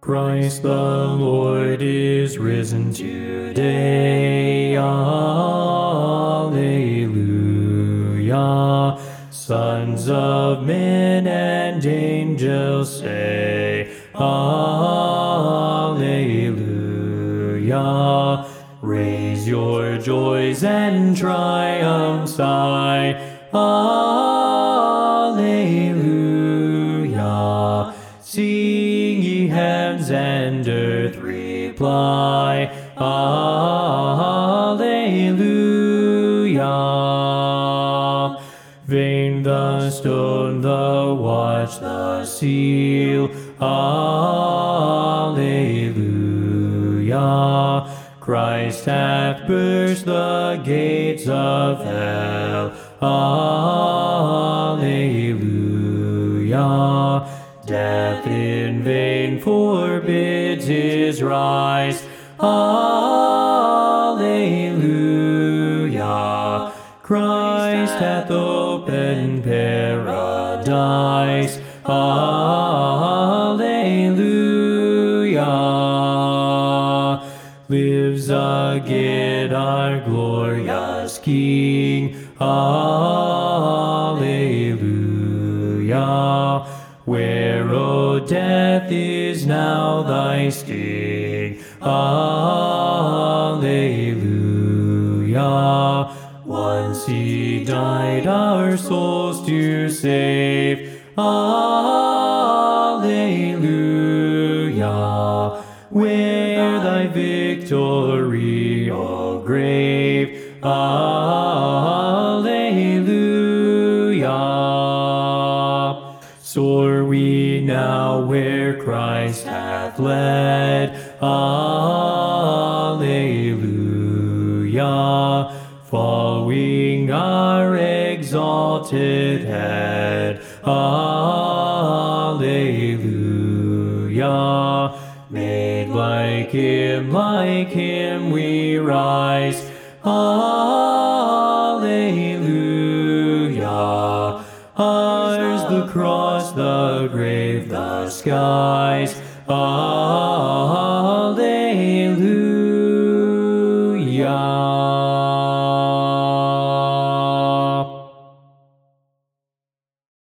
Christ the Lord is risen today. Alleluia. Sons of men and angels say, Alleluia. Raise your joys and triumphs high. Alleluia. Sing, ye heavens and earth, reply, Alleluia. Vain the stone, the watch, the seal, Alleluia. Christ hath burst the gates of hell, Alleluia. Death in vain forbids his rise, Alleluia. Christ hath opened paradise, Alleluia. Lives again our glorious King, Alleluia. Where, O death, is now thy sting? Alleluia. Once he died our souls to save. Alleluia. Where thy victory, O grave? Alleluia. Soar we now where Christ hath led. Alleluia. Following our exalted head. Alleluia. Made like him we rise. Alleluia. Ours the cross, the grave, the skies.